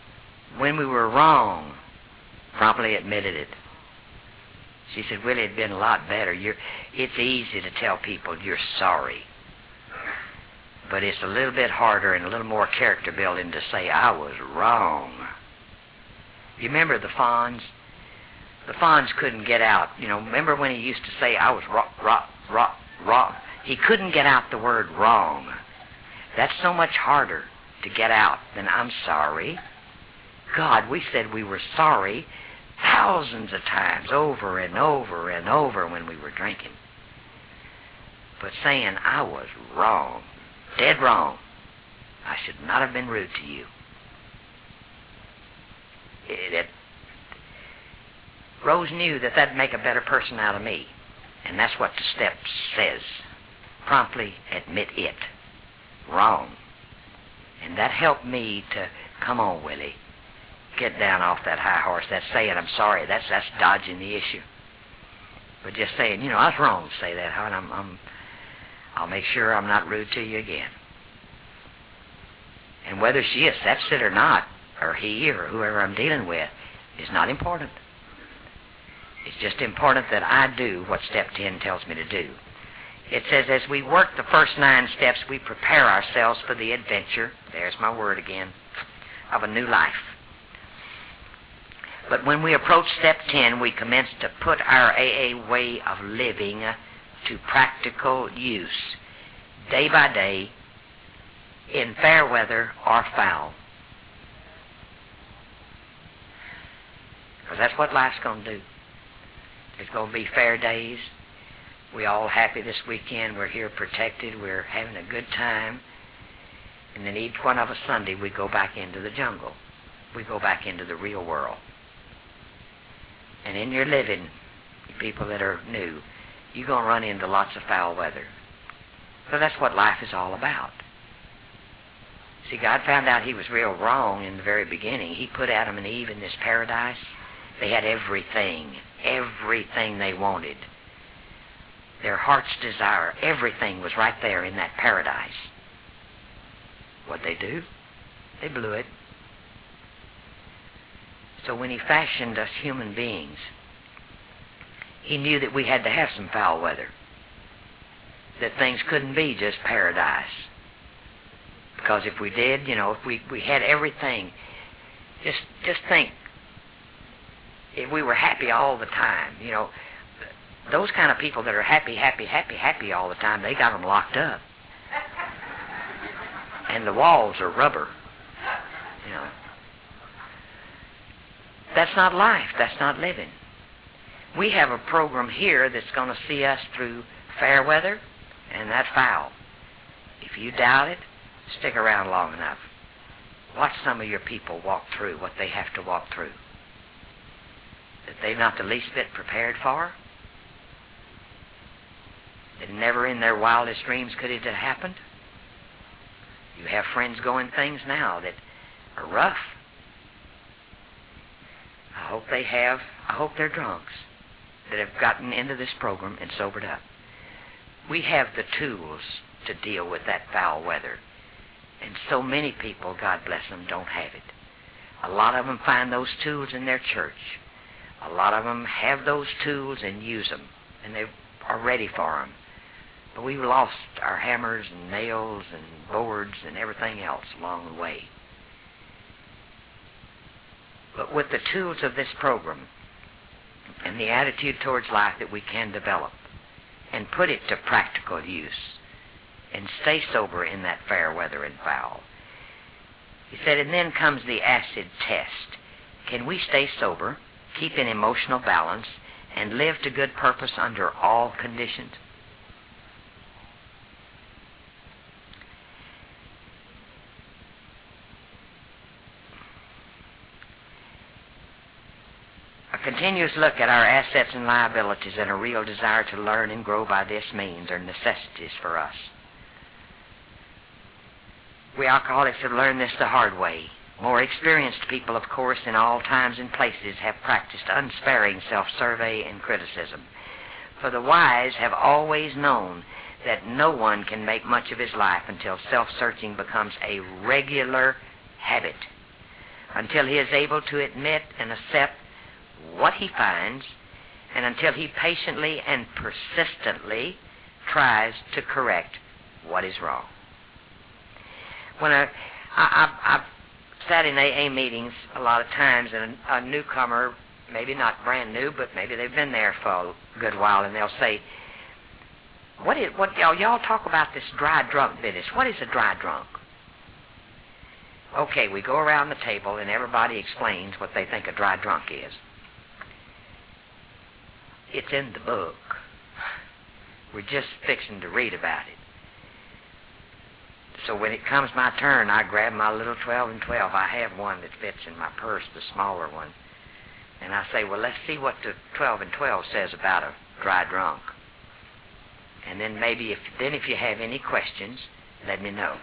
promptly admitted it. She said, Willie, it'd been a lot better. It's easy to tell people you're sorry. But it's a little bit harder and a little more character building to say, I was wrong. You remember the Fonz? The Fonz couldn't get out. Remember when he used to say, I was wrong? He couldn't get out the word wrong. That's so much harder to get out than I'm sorry. God, we said we were sorry thousands of times, over and over and over when we were drinking. But saying, I was wrong, dead wrong. I should not have been rude to you. Rose knew that that'd make a better person out of me. And that's what the step says. Promptly admit it. Wrong. And that helped me to, come on, Willie, get down off that high horse. That's saying I'm sorry. That's dodging the issue. But just saying, I was wrong to say that, hon. I'll make sure I'm not rude to you again. And whether she accepts it or not, or he or whoever I'm dealing with, is not important. It's just important that I do what step 10 tells me to do. It says, as we work the first 9 steps, we prepare ourselves for the adventure, there's my word again, of a new life. But when we approach step 10, we commence to put our AA way of living to practical use, day by day, in fair weather or foul. Because that's what life's going to do. There's going to be fair days. We all happy this weekend. We're here protected. We're having a good time. And then each one of us Sunday, we go back into the jungle. We go back into the real world. And in your living, people that are new, you're going to run into lots of foul weather. So that's what life is all about. See, God found out he was real wrong in the very beginning. He put Adam and Eve in this paradise. They had everything they wanted. Their heart's desire, everything was right there in that paradise. What'd they do? They blew it. So when he fashioned us human beings, he knew that we had to have some foul weather. That things couldn't be just paradise. Because if we did, if we had everything, just think, if we were happy all the time, those kind of people that are happy all the time, they got them locked up. And the walls are rubber. You know, that's not life. That's not living. We have a program here that's going to see us through fair weather and that foul. If you doubt it, stick around long enough. Watch some of your people walk through what they have to walk through that they're not the least bit prepared for. That never in their wildest dreams could it have happened. You have friends going things now that are rough. I hope they're drunks that have gotten into this program and sobered up. We have the tools to deal with that foul weather. And so many people, God bless them, don't have it. A lot of them find those tools in their church. A lot of them have those tools and use them, and they are ready for them. But we've lost our hammers and nails and boards and everything else along the way. But with the tools of this program and the attitude towards life that we can develop and put it to practical use and stay sober in that fair weather and foul. He said, and then comes the acid test. Can we stay sober, keep in emotional balance, and live to good purpose under all conditions? A continuous look at our assets and liabilities and a real desire to learn and grow by this means are necessities for us. We alcoholics have learned this the hard way. More experienced people, of course, in all times and places have practiced unsparing self-survey and criticism. For the wise have always known that no one can make much of his life until self-searching becomes a regular habit, until he is able to admit and accept what he finds, and until he patiently and persistently tries to correct what is wrong. When I've sat in AA meetings a lot of times, and a newcomer, maybe not brand new, but maybe they've been there for a good while, and they'll say, y'all talk about this dry drunk business. What is a dry drunk? Okay, we go around the table, and everybody explains what they think a dry drunk is. It's in the book. We're just fixing to read about it. So when it comes my turn, I grab my little 12 and 12. I have one that fits in my purse, the smaller one. And I say, well, let's see what the 12 and 12 says about a dry drunk. And then maybe if you have any questions, let me know.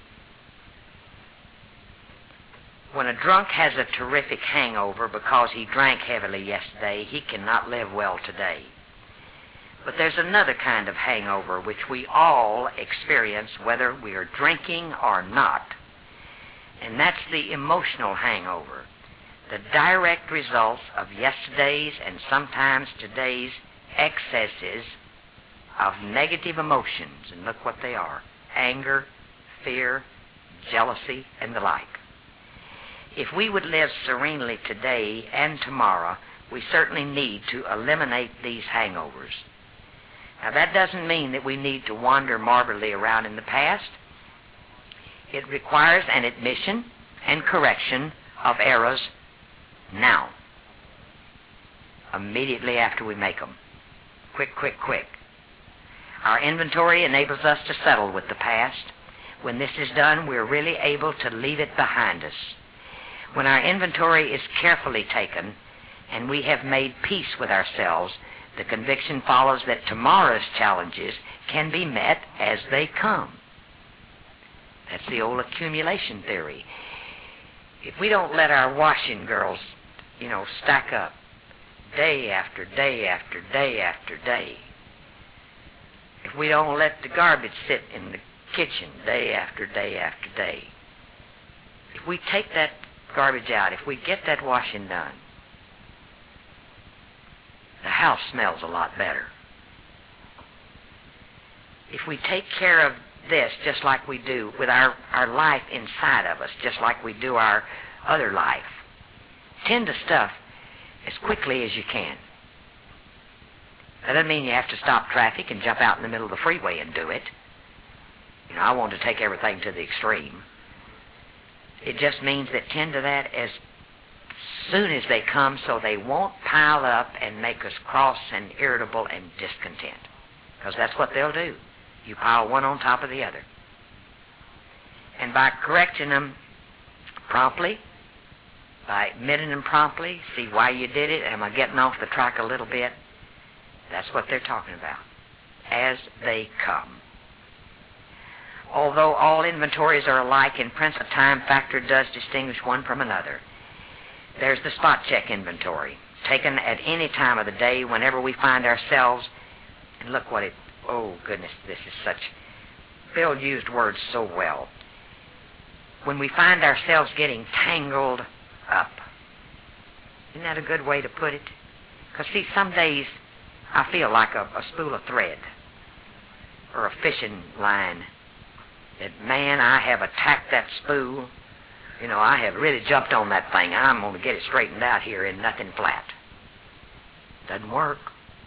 When a drunk has a terrific hangover because he drank heavily yesterday, he cannot live well today. But there's another kind of hangover which we all experience whether we are drinking or not. And that's the emotional hangover, the direct result of yesterday's and sometimes today's excesses of negative emotions. And look what they are: anger, fear, jealousy, and the like. If we would live serenely today and tomorrow, we certainly need to eliminate these hangovers. Now, that doesn't mean that we need to wander morbidly around in the past. It requires an admission and correction of errors now, immediately after we make them. Quick, quick, quick. Our inventory enables us to settle with the past. When this is done, we're really able to leave it behind us. When our inventory is carefully taken and we have made peace with ourselves, the conviction follows that tomorrow's challenges can be met as they come. That's the old accumulation theory. If we don't let our washing girls, stack up day after day after day after day, if we don't let the garbage sit in the kitchen day after day after day, if we take that garbage out, if we get that washing done, the house smells a lot better. If we take care of this just like we do with our life inside of us, just like we do our other life, tend to stuff as quickly as you can. That doesn't mean you have to stop traffic and jump out in the middle of the freeway and do it. I want to take everything to the extreme. It just means that tend to that as soon as they come so they won't pile up and make us cross and irritable and discontent. Because that's what they'll do. You pile one on top of the other. And by correcting them promptly, by admitting them promptly, see why you did it, am I getting off the track a little bit? That's what they're talking about. As they come. Although all inventories are alike, in principle, a time factor does distinguish one from another. There's the spot check inventory, taken at any time of the day whenever we find ourselves, and look what it, oh goodness, this is such, Bill used words so well. When we find ourselves getting tangled up. Isn't that a good way to put it? Because see, some days I feel like a spool of thread or a fishing line. That, man, I have attacked that spool. You know, I have really jumped on that thing. I'm going to get it straightened out here in nothing flat. Doesn't work.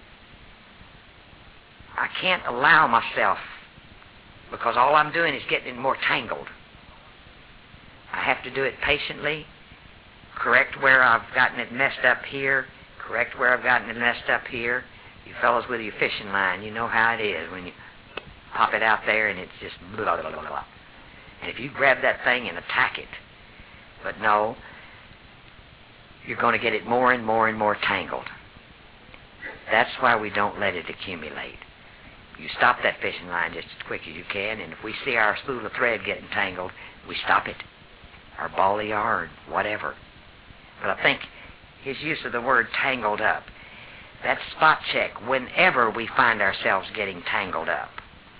I can't allow myself, because all I'm doing is getting it more tangled. I have to do it patiently, correct where I've gotten it messed up here, correct where I've gotten it messed up here. You fellows with your fishing line, you know how it is when you pop it out there and it's just blah, blah, blah, blah. And if you grab that thing and attack it, but no, you're going to get it more and more and more tangled. That's why we don't let it accumulate. You stop that fishing line just as quick as you can, and if we see our spool of thread getting tangled, we stop it. Our ball of yarn, whatever. But I think his use of the word tangled up, that spot check whenever we find ourselves getting tangled up.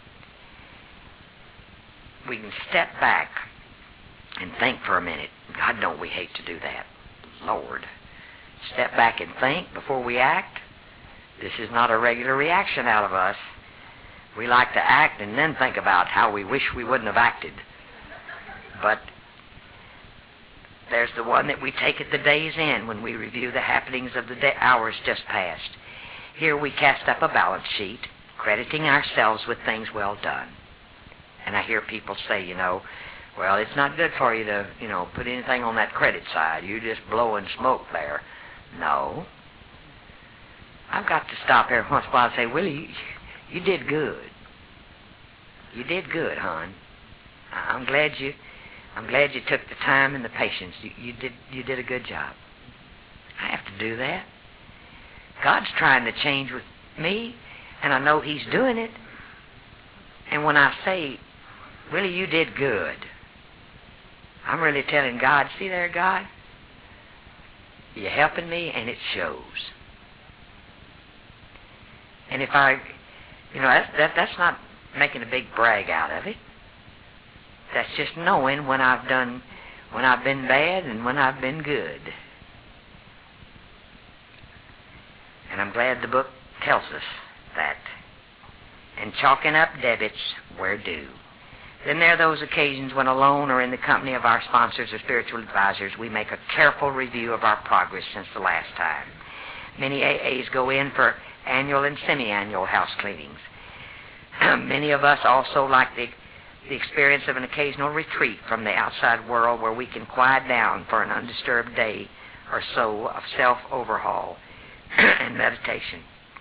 We can step back and think for a minute. God, don't we hate to do that. Lord. Step back and think before we act. This is not a regular reaction out of us. We like to act and then think about how we wish we wouldn't have acted. But there's the one that we take at the day's end when we review the happenings of the hours just past. Here we cast up a balance sheet, crediting ourselves with things well done. And I hear people say, well, it's not good for you to, put anything on that credit side. You're just blowing smoke there. No. I've got to stop every once in a while and say, Willie, you did good. You did good, hon. I'm glad you took the time and the patience. You did a good job. I have to do that. God's trying to change with me, and I know He's doing it. And when I say, Willie, you did good, I'm really telling God, see there, God? You're helping me, and it shows. And if that's not making a big brag out of it. That's just knowing when I've been bad and when I've been good. And I'm glad the book tells us that. And chalking up debits where due. Then there are those occasions when alone or in the company of our sponsors or spiritual advisors, we make a careful review of our progress since the last time. Many AAs go in for annual and semi-annual house cleanings. Many of us also like the experience of an occasional retreat from the outside world where we can quiet down for an undisturbed day or so of self-overhaul and meditation.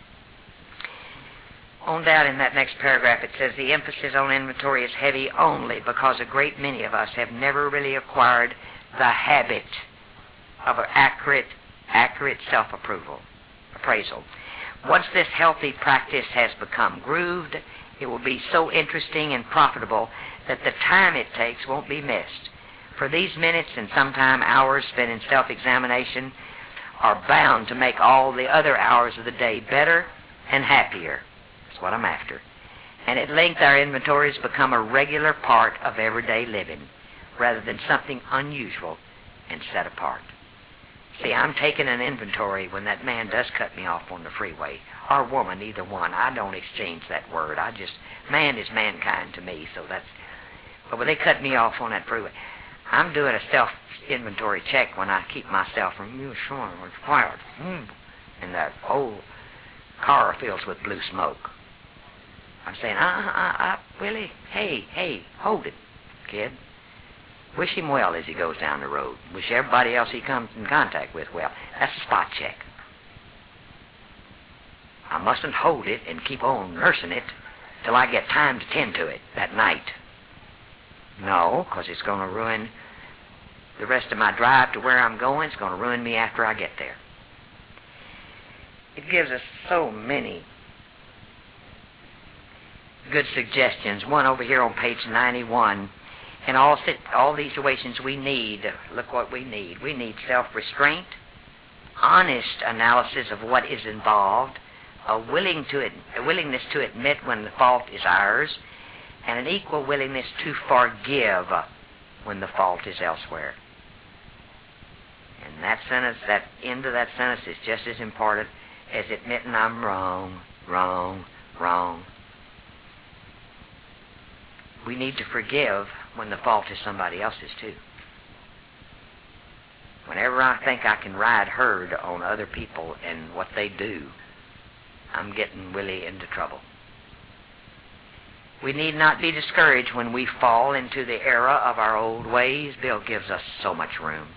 On down in that next paragraph it says the emphasis on inventory is heavy only because a great many of us have never really acquired the habit of an accurate self-appraisal. Once this healthy practice has become grooved, it will be so interesting and profitable that the time it takes won't be missed. For these minutes and sometime hours spent in self-examination are bound to make all the other hours of the day better and happier. That's what I'm after. And at length our inventories become a regular part of everyday living rather than something unusual and set apart. See, I'm taking an inventory when that man does cut me off on the freeway, or woman, either one. I don't exchange that word. Man is mankind to me, so that's... But when they cut me off on that freeway, I'm doing a self-inventory check when I keep myself from, quiet, and that old car fills with blue smoke. I'm saying, Willie, hey, hold it, kid. Wish him well as he goes down the road. Wish everybody else he comes in contact with well. That's a spot check. I mustn't hold it and keep on nursing it till I get time to tend to it that night. No, because it's going to ruin the rest of my drive to where I'm going. It's going to ruin me after I get there. It gives us so many good suggestions. One over here on page 91. In all these situations we need, look what we need. We need self-restraint, honest analysis of what is involved, a willingness to admit when the fault is ours, and an equal willingness to forgive when the fault is elsewhere. And that sentence, that end of that sentence is just as important as admitting I'm wrong. We need to forgive when the fault is somebody else's too. Whenever I think I can ride herd on other people and what they do, I'm getting really into trouble. We need not be discouraged when we fall into the era of our old ways. Bill gives us so much room.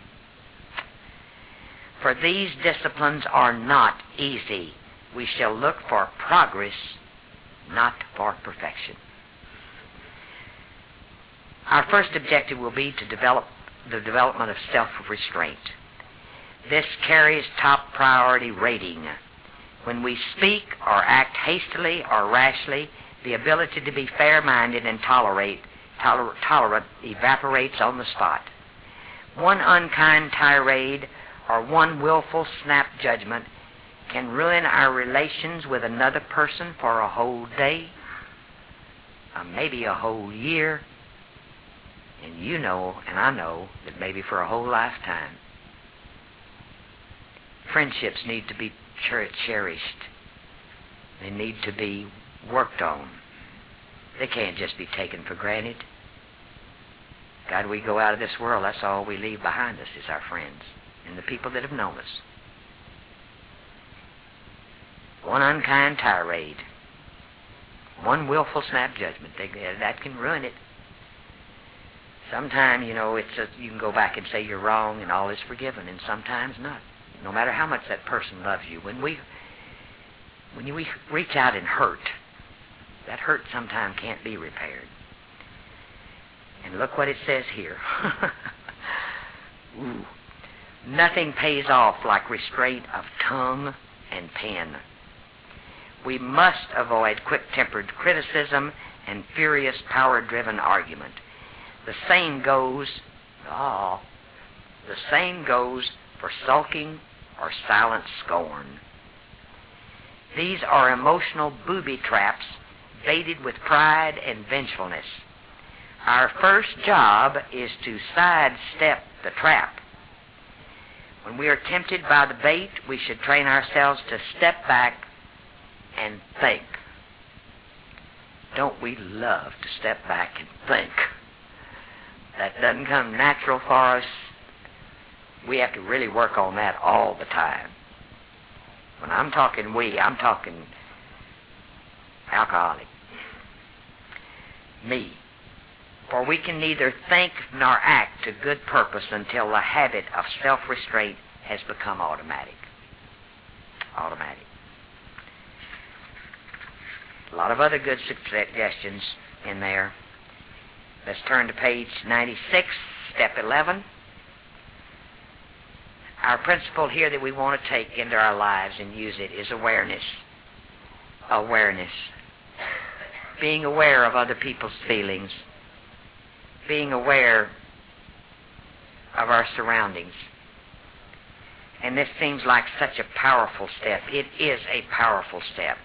For these disciplines are not easy. We shall look for progress, not for perfection. Our first objective will be to develop the development of self-restraint. This carries top priority rating. When we speak or act hastily or rashly, the ability to be fair-minded and tolerant evaporates on the spot. One unkind tirade or one willful snap judgment can ruin our relations with another person for a whole day, or maybe a whole year, and you know, and I know, that maybe for a whole lifetime. Friendships need to be cherished. They need to be worked on. They can't just be taken for granted. God, we go out of this world, that's all we leave behind us is our friends and the people that have known us. One unkind tirade, one willful snap judgment, that can ruin it. Sometimes, you can go back and say you're wrong and all is forgiven, and sometimes not. No matter how much that person loves you, when we reach out and hurt, that hurt sometimes can't be repaired. And look what it says here. Ooh. Nothing pays off like restraint of tongue and pen. We must avoid quick-tempered criticism and furious, power-driven argument. The same goes for sulking or silent scorn. These are emotional booby traps baited with pride and vengefulness. Our first job is to sidestep the trap. When we are tempted by the bait, we should train ourselves to step back and think. Don't we love to step back and think? That doesn't come natural for us. We have to really work on that all the time. When I'm talking we, I'm talking alcoholic. Me. For we can neither think nor act to good purpose until the habit of self-restraint has become automatic. Automatic. A lot of other good suggestions in there. Let's turn to page 96, step 11. Our principle here that we want to take into our lives and use it is awareness. Awareness. Being aware of other people's feelings. Being aware of our surroundings. And this seems like such a powerful step. It is a powerful step.